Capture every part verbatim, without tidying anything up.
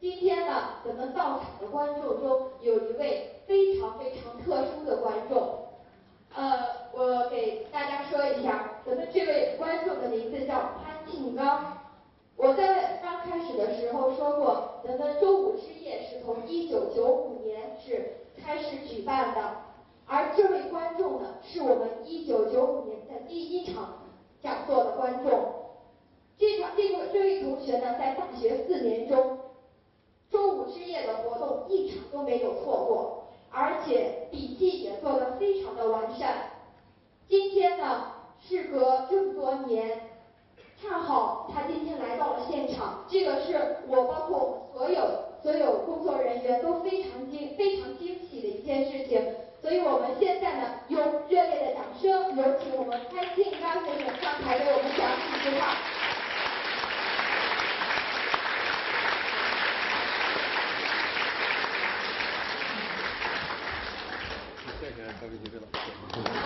今天呢，咱们到场的观众中有一位非常非常特殊的观众，呃，我给大家说一下，咱们这位观众的名字叫潘庆刚。我在刚开始的时候说过，咱们周五之夜是从一九九五年是开始举办的，而这位观众呢，是我们一九九五年的第一场讲座的观众。这场这个这位同学呢，在大学四年中，周五之夜的活动一场都没有错过，而且笔记也做得非常的完善。今天呢，事隔这么多年，恰好他今天来到了现场，这个是我包括我们所有所有工作人员都非常惊非常惊喜的一件事情。所以我们现在呢，用热烈的掌声，有请我们潘庆刚先生上台给我们讲几句话。 谢谢高级主任老师。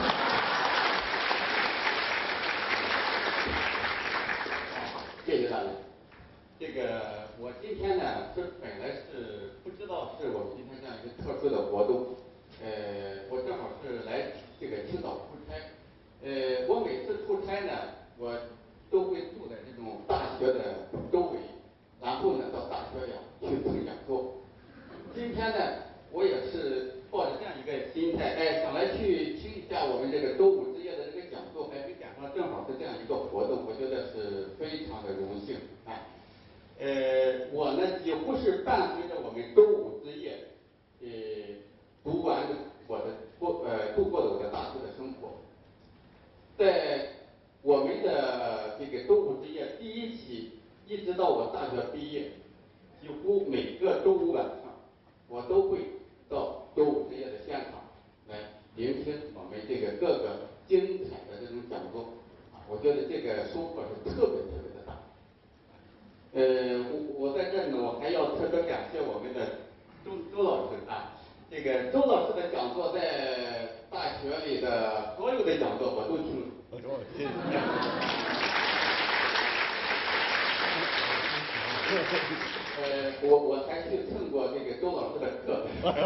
谢谢大家。这个我今天呢是本来是不知道是我们今天这样一个特殊的活动，呃，我正好是来这个青岛出差，呃，我每次出差呢，我都会住在这种大学的周围，然后呢到大学里去听讲座。今天呢，我也是抱着这样一个心态，哎，想来去听一下我们这个周五之夜的这个讲座，哎，没赶上正好是这样一个活动，我觉得是非常的荣幸啊。呃，我呢几乎是伴随着我们周五之夜，呃，读完我的过呃度过了我的大学的生活。在我们的这个周五之夜第一期，一直到我大学毕业，几乎每个周五晚上，我都会到周五之夜的现场来聆听我们这个各个精彩的这种讲座啊，我觉得这个收获是特别特别的大。呃，我我在这儿呢，我还要特别感谢我们的周周老师啊，这个周老师的讲座在大学里的所有的讲座我都听了。 我说我听。 呃，我我还去蹭过这个周老师的课。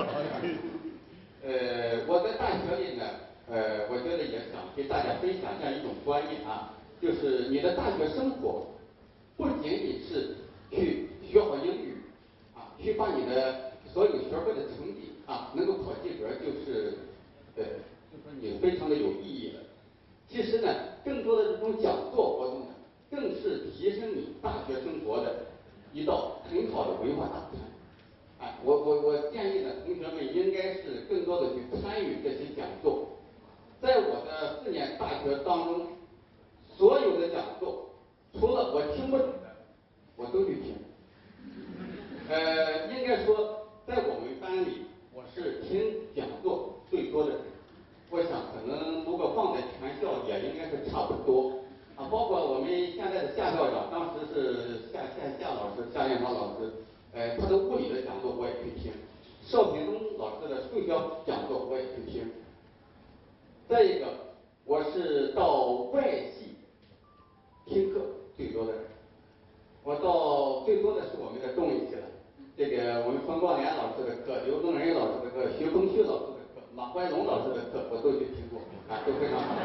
呃，我在大学里呢，呃，我觉得也想给大家分享这样一种观念啊，就是你的大学生活不仅仅是去学好英语啊，去把你的所有学科的成绩啊能够考及格，就是呃，就说你非常的有意义了。其实呢，更多的这种讲座活动呢，更是提升你大学生活的一道很好的文化大餐。哎，我我我建议呢，同学们应该是更多的去参与这些讲座。在我的四年大学当中，所有的讲座，除了我听不懂的，我都去听。呃，应该说，在我们班里，我是听讲座最多的人。我想，可能如果放在全校，也应该是差不多。啊，包括我们现在的夏校长，当时是夏夏夏老师，夏艳芳老师，呃，他的物理的讲座我也去听，邵平东老师的数学讲座我也去听。再一个，我是到外系听课最多的人，我到最多的是我们的中文系了，这个我们冯光莲老师的课、刘宗仁老师的课、徐峰旭老师的课、马怀龙老师的课，我都去听过，啊，都非常好。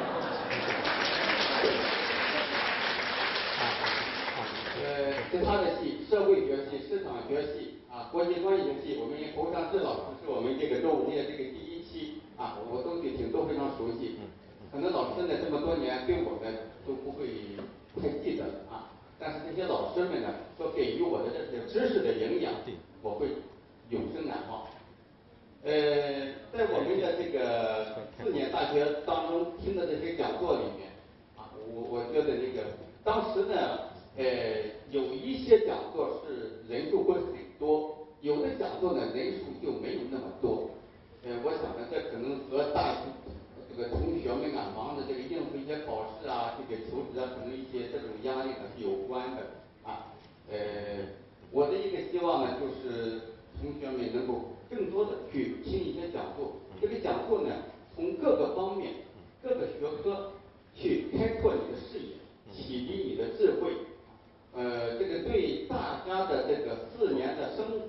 呃，其他的系，社会学系、市场学系啊，国际关系系，我们侯尚志老师是我们这个周五夜这个第一期啊，我都去听，都非常熟悉。可能老师呢这么多年对我呢都不会太记得了啊，但是这些老师们呢所给予我的这些知识的营养，我会永生难忘。呃，在我们的这个四年大学当中听的这些讲座里面啊，我我觉得这个当时呢。呃，有一些讲座是人数会很多，有的讲座呢人数就没有那么多。呃，我想呢，这可能和大学这个同学们啊，忙着这个应付一些考试啊，这个求职啊，可能一些这种压力呢是有关的啊。呃，我的一个希望呢，就是同学们能够更多的去听一些讲座。这个讲座呢，从各个方面、各个学科去开拓你的视野，启迪你的智慧。呃，这个对大家的这个四年的生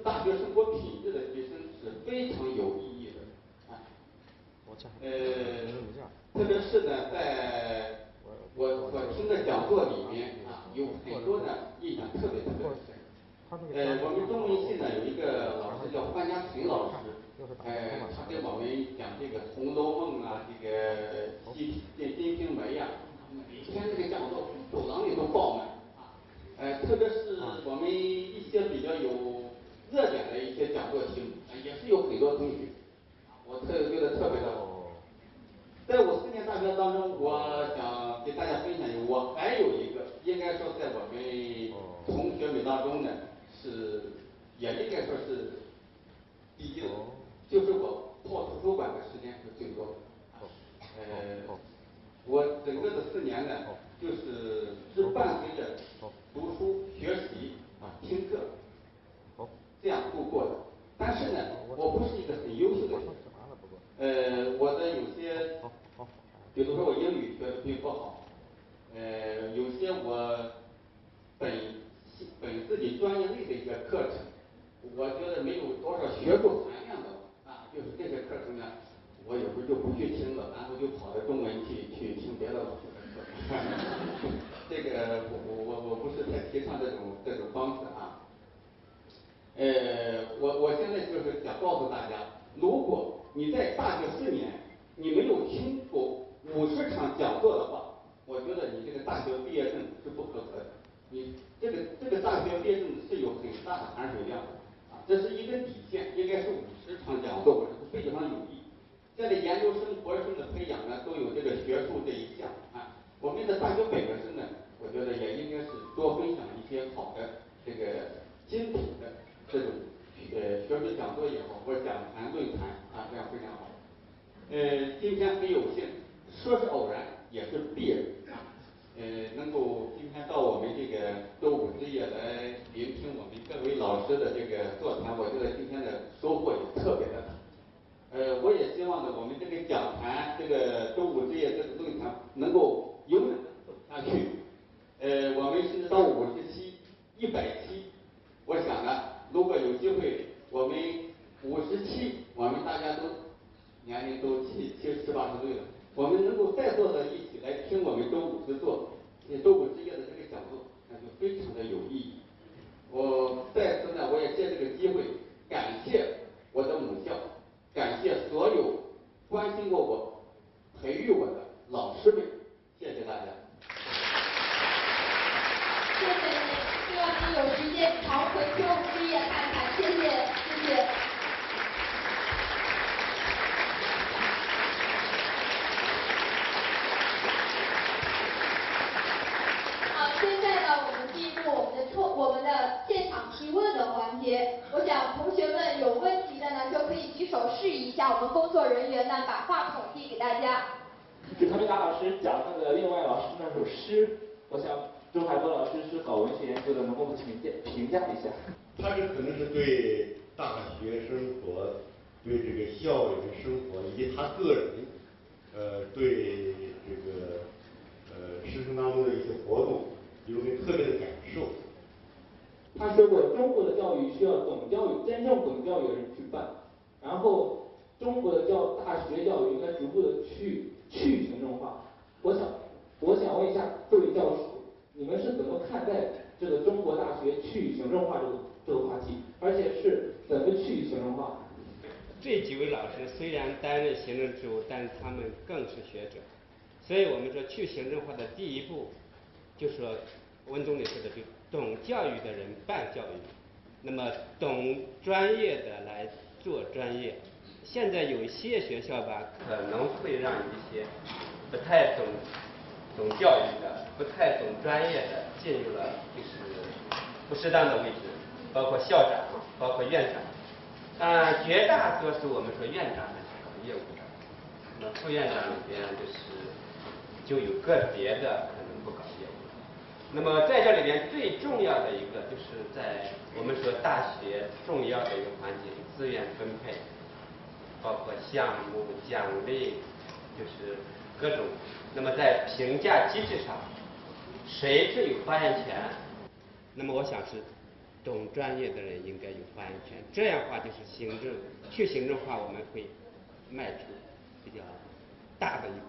特别是呢，在我所听的讲座里面啊，有很多呢印象特别特别深。呃，我们中文系呢有一个老师叫范家群老师，呃，他给我们讲这个《红楼梦》啊，这个金金金瓶梅呀、啊，每天这个讲座走廊里都爆满啊。呃，特别是我们一些比较有热点的一些讲座题目，呃、也是有很多同学，我特觉得特别的好。在我四年大学当中，我想给大家分享一个，我还有一个，应该说在我们同学们当中呢，是也应该说是第一的，就是我泡图书馆的时间是最多的。呃，我整个的四年呢，就是是伴随着读书学习啊、听课这样度过的。但是呢，我不是一个很优秀的学生。呃，我的有些，比如说我英语学的并不好，呃，有些我本本自己专业类的一个课程，我觉得没有多少学术含量的啊，就是这些课程呢，我有时候就不去听了，然后就跑到中文去去听别的老师的课。这个我我我我不是太提倡这种这种方式啊。呃，我我现在就是想告诉大家，如果你在大学四年你没有听过五十场讲座的话，我觉得你这个大学毕业证是不合格的。你这个这个大学毕业证是有很大的含水量的啊，这是一个底线，应该是五十场讲座，我是非常有益。现在研究生、博士生的培养呢，都有这个学术这一项啊。我们的大学本科生呢，我觉得也应该是多分享一些好的这个精品的这种呃学术讲座也好，或者讲坛论坛啊，这样非常好。呃，今天很有幸，说是偶然，也是必然啊。呃，能够今天到我们这个周五之夜来聆听我们各位老师的这个座谈，我觉得今天的收获也特别的大。呃，我也希望呢，我们这个讲坛，这个周五之夜这个论坛能够永远的走下去。呃，我们甚至到五十期、一百期，我想呢，如果有机会，我们五十期，我们大家都年龄都七七七八十岁了，我们能够再坐在一起来听我们周五之座、周五之夜的这个讲座，那就非常的有意义。我在此呢，我也借这个机会感谢我的母校。感谢所有关心过我、培育我的老师们，谢谢大家。 谢谢您，希望您有时间常回周五之夜看看，谢谢，谢谢。好，现在呢，我们进入我们的抽我们的现场提问的环节。我想同学们有问题的呢，就可以举手示意一下，我们工作人员呢把话筒递给大家。 就特别大老师讲那个另外老师那首诗，我想周海波老师是搞文学研究的，能不能评价评价一下？ 他这可能是对大学生活、对这个校园生活以及他个人，呃，对这个呃师生当中的一些活动有很特别的感受。 他说过，中国的教育需要懂教育、真正懂教育的人去办，然后中国的教大学教育应该逐步的去去行政化。我想，我想问一下各位教授，你们是怎么看待这个中国大学去行政化这个这个话题？而且是怎么去行政化？ 这几位老师虽然担任行政职务，但是他们更是学者，所以我们说去行政化的第一步，就是说温总理说的，就懂教育的人办教育，那么懂专业的来做专业。现在有一些学校吧，可能会让一些不太懂懂教育的、不太懂专业的进入了就是不适当的位置，包括校长，包括院长。啊，绝大多数我们说院长还是搞业务的，那么副院长里边就是就有个别的可能不搞业务。那么在这里边最重要的一个就是在我们说大学重要的一个环节，资源分配，包括项目奖励，就是各种。那么在评价机制上，谁最有发言权？那么我想是懂专业的人应该有发言权，这样的话就是行政去行政化，我们会迈出比较大的一步。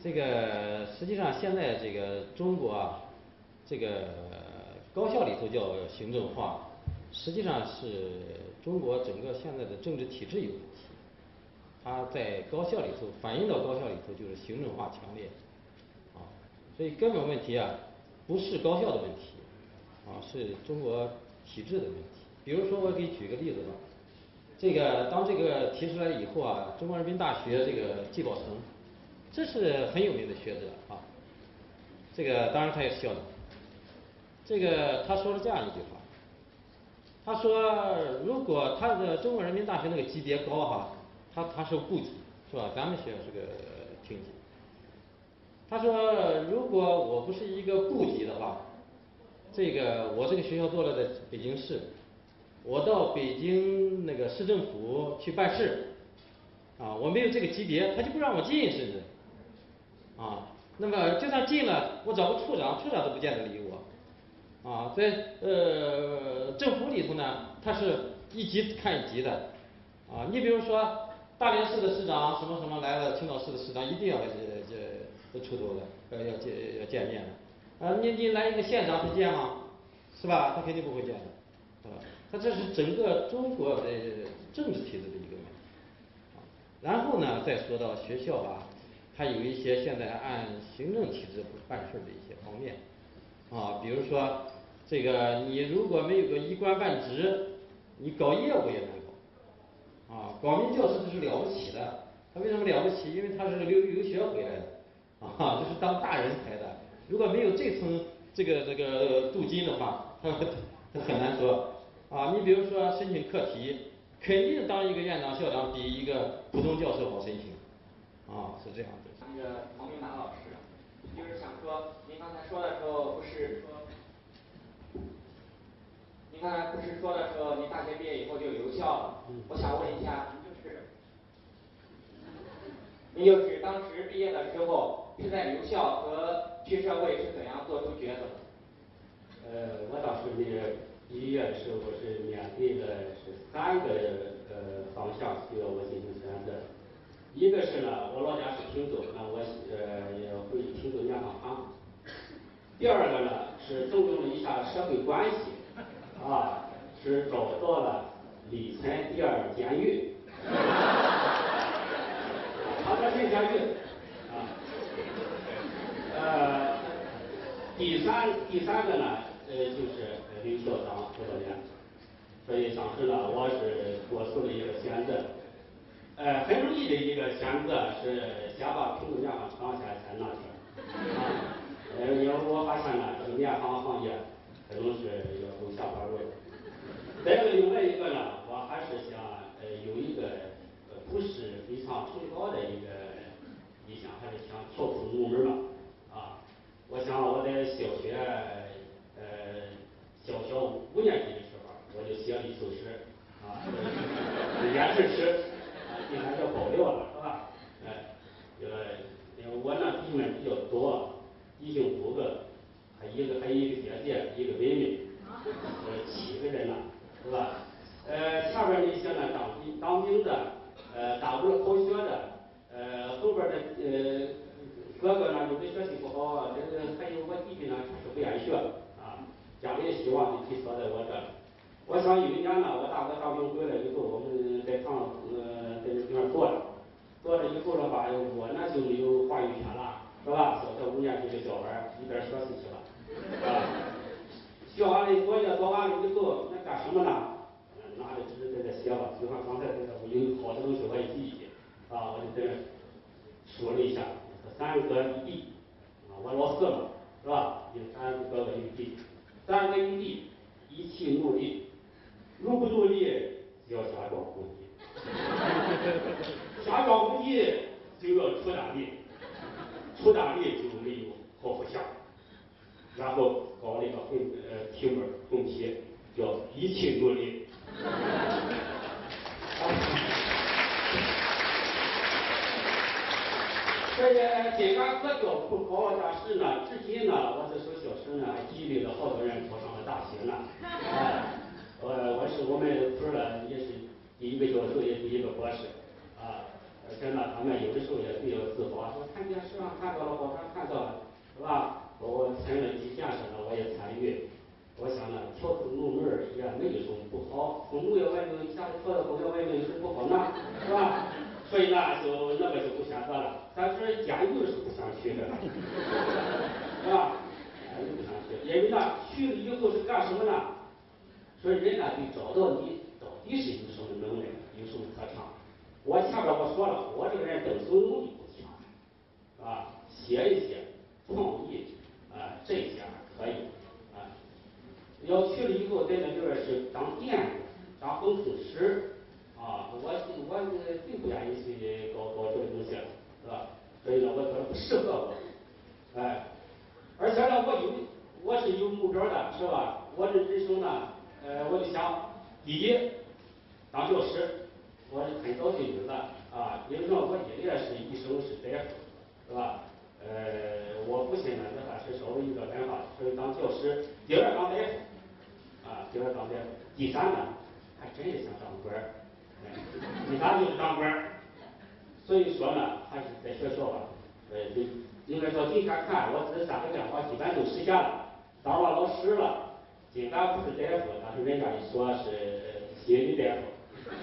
这个实际上现在这个中国啊，这个高校里头叫行政化，实际上是中国整个现在的政治体制有问题。它在高校里头反映到高校里头就是行政化强烈，啊，所以根本问题啊不是高校的问题，啊是中国体制的问题。比如说我给你举个例子吧，这个当这个提出来以后啊，中国人民大学这个季宝成，这是很有名的学者啊，这个当然他也是校长，这个他说了这样一句话，他说如果他的中国人民大学那个级别高哈。他他是部级是吧？咱们学校是个厅级。他说，如果我不是一个部级的话，这个我这个学校做了在北京市，我到北京那个市政府去办事，啊，我没有这个级别，他就不让我进，甚至，啊，那么就算进了，我找个处长，处长都不见得理我，啊，在呃政府里头呢，他是一级看一级的，啊，你比如说。大连市的市长什么什么来了，青岛市的市长一定要这这这出头的，呃要见要见面的，啊你你来一个县长他见吗？是吧？他肯定不会见的，啊，他这是整个中国的政治体制的一个问题，啊，然后呢再说到学校啊，它有一些现在按行政体制办事的一些方面，啊，比如说这个你如果没有个一官半职，你搞业务也难搞。啊，搞名教师这是了不起的，他为什么了不起？因为他是留留学回来的，啊，这是当大人才的。如果没有这层这个这个镀金的话，他他很难说。啊，你比如说申请课题，肯定当一个院长校长比一个普通教授好申请，啊，是这样的。 那个王明达老师，就是想说，您刚才说的时候不是说。您刚才不是说了说您大学毕业以后就留校了？嗯、我想问一下，您就是，您就是当时毕业的时候是在留校和去社会是怎样做出抉择的？ 呃，我当时那个毕业的时候，我是面对的是三个呃方向需要我进行选择。一个是呢，我老家是平州，那我呃也回平州念行行。第二个呢是动用了一下社会关系。啊，是找到了理财第二监狱，长沙县监狱，啊，呃，第三第三个呢，呃，就是留校当辅导员，所以当时呢，我是做出了一个选择，呃，很容易的一个选择是先把平州联行当先先拿去，啊，呃，因为我发现呢，这个联行行业。可能是要走下坡路。再一个，另外一个呢，我还是想呃有一个呃不是非常崇高的一个理想，还是想跳出入门嘛。啊，我想我在小学呃小小五年级的时候，我就写了一首诗啊，言诗诗啊，今天叫爆料了，是吧？哎，呃，因为我呢弟兄们比较多，弟兄五个。还一个还有一个姐姐，一个妹妹，呃，七个人呢，是吧？呃，前边那些呢，当兵当兵的，呃，大五考学的，呃，后边的呃哥哥呢，有的学习不好，这个还有我弟弟呢，他是不愿意学啊，家里希望就寄托在我这。我想有一年呢，我大哥当兵回来以后，我们在厂呃在这里面坐着，坐着以后的话，我呢就没有话语权了，是吧？小学五年级的小孩一边学习去了。啊，学完了作业做完了以后，那干什么呢？拿着纸在这写吧，就像刚才这个，我有好多东西我也记一记，啊，我就在这说了一下，三个一地，啊，我老四嘛，是吧？有三个哥哥一地，三个一地，一起努力，如不努力就要假装不地，假装不地就要出大力，出大力就没有好好想。然后搞了一个横呃题目横批，叫一起努力。这个金刚科教不考下试呢，至今呢，我这首小诗呢还激励了好多人考上了大学呢。哎，呃，我是我们村的也是第一个教授，也第一个博士。啊， 而且呢，他们有的时候也比较自豪，说看电视上看到了，网上看到了，是吧？我参与了基建上呢，我也参与。我想呢，跳出路门也没有什么不好，从路要外面一下子跳到公园外面有什么不好呢？是吧？所以呢，就那个就不选择了。但是监狱是不想去的，是吧？监狱不想去，因为呢，去了以后是干什么呢？所以人呢得找到你到底是有什么能耐，有什么特长。我前边我说了，我这个人本身能力不强，啊，写一写创意啊这些还可以啊。要去了以后在那边是当店主、当工程师啊，我我并不愿意去搞搞这个东西，是吧？所以呢，我觉得不适合我，哎，而且呢，我有我是有目标的，是吧？我这人生呢，呃，我就想第一当教师，我是很早就有了啊，因为说我爷爷是医生是大夫，是吧？呃，我父亲呢，那还是稍微有点文化，所以当教师，第二当大夫。啊，第二当大夫，第三呢，还真是想当官儿，哎，第三就是当官儿。所以说呢，还是在学校吧，呃，应该说今天看我这三个愿望基本都实现了，当了老师了，尽管不是大夫，但是人家一说是心理大夫，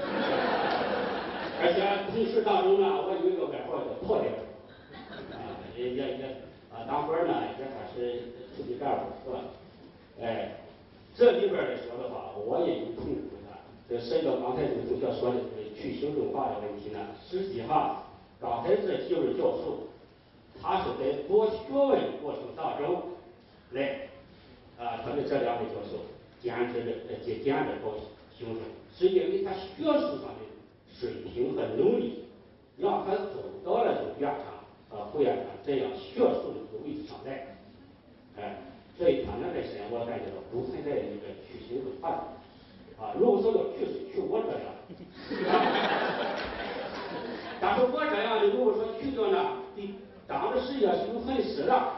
而且同事当中呢，我有一个外号叫破大夫，啊，也也也啊，当官呢也算是书记干部是吧？哎。这里边来说的话，我也有痛苦的。这涉及到刚才这个同学说的这个去行政化的问题呢，实际上刚才这几位教授，他是在做学问过程当中来啊，他们这两位教授兼职的呃兼兼着搞行政，是因为他学术上的水平和能力，让他走到了这个院长啊副院长这样学术的这个位置上来，哎。所以他们本身我感觉到不存在一个去行政化的啊，如果说要去是去我这样，啊、但是我这样的如果说去掉呢，你当着事业是有损失的。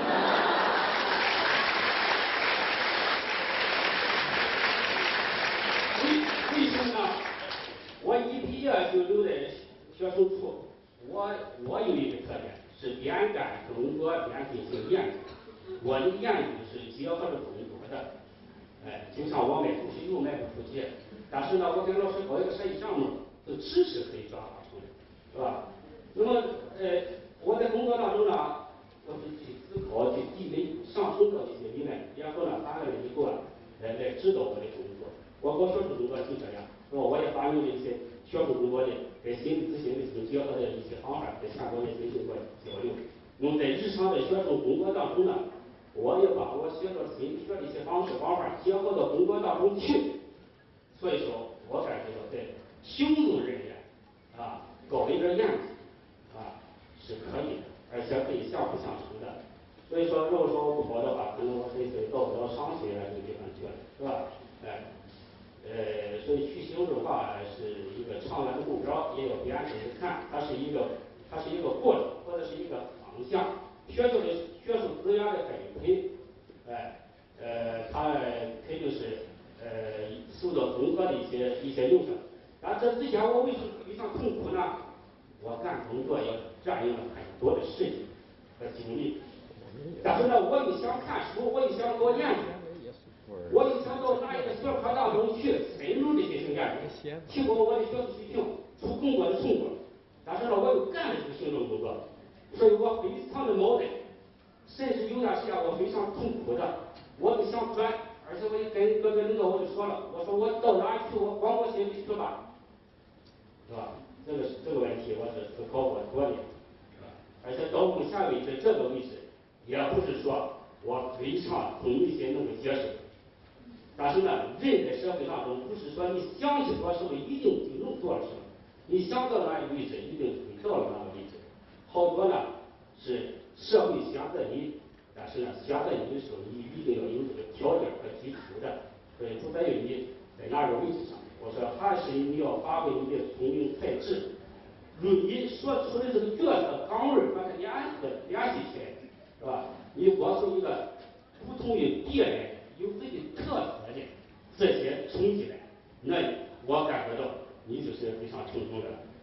为为什么呢？我一毕业就留在学生处，我我有一个特点是边干工作边进行研究。我的研究是结合着中国的，哎，就像我卖出去又卖不出去，但是呢，我跟老师搞一个设计项目，这个知识可以转化出来，是吧？那么，呃，我在工作当中呢，我是去思考、去积累、上升到这些理念，然后呢，反过来以后啊，来来指导我的工作。我搞学术工作就这样，是吧？我也发明了一些学术工作的跟心理咨询的这种结合的一些方法，在全国的进行过交流。那么在日常的学术工作当中呢，我也把我学到心理学的一些方式方法结合到工作当中去，所以说我感觉到在行政人员啊搞一点研究啊是可以的，而且可以相辅相成的。所以说，如果说我不好的话，可能我随随到不了上学啊这个地方去了，是吧？哎，呃，所以去行政化是一个长远的目标，也要边着看，它是一个它是一个过程或者是一个方向。学校的学术资源的分配，哎，呃，它肯定是呃受到综合的一些一些影响。但这之前我为什么非常痛苦呢？我干工作要占用了很多的时间和精力，但是呢，我又想看书，我又想搞研究，我又想到哪一个学科当中去深入的进行研究，提高我的学术水平，出更多的成果。但是呢，我又干的这个行政工作。所以我非常的矛盾，甚至有段时间我非常痛苦的，我就想转，而且我也跟各个领导我就说了，我说我到哪去，我光我心里去吧，是吧？这个这个问题我是思考过多年，是吧？而且到目前为止这个位置，也不是说我非常同意些能够接受，但是呢，人在社会当中不是说你想去做什么一定就能做什么，你想到哪个位置一定会到了哪个位置。好多呢是社会选择你，但是呢选择你的时候，你一定要有这个条件和基础的，所以不在于你在哪个位置上。我说还是你要发挥你的聪明才智，如你所处的这个角色岗位把它联合联系起来，是吧？你做出一个不同于别人有自己特色的这些成绩来，那我感觉到你就是非常成功的。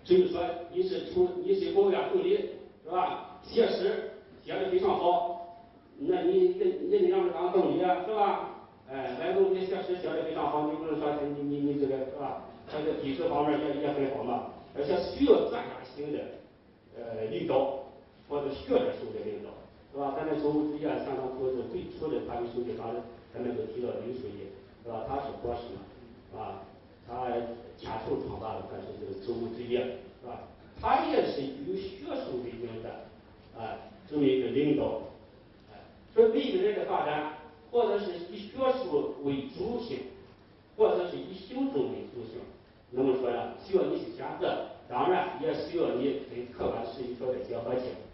至于说你是从你是国务院助理是吧？写诗写的非常好，那你人人家让你当总理是吧？哎，来总理写诗写的非常好，你不能说你你你这个是吧？他这笔试方面也也很好嘛，而且需要专家型的呃领导或者学者型的领导，是吧？咱的周务之业像当初是最初的法律书记，当时咱们都提到林书记，是吧？他是博士嘛，是吧？他牵头创办了咱是这个周务之业，是吧？他也是以学术为名的，啊，这么一个领导，哎，所以每个人的发展，或者是以学术为主性，或者是以行政为主性，那么说呢，需要你去选择，当然也需要你跟客观实际条件结合起来。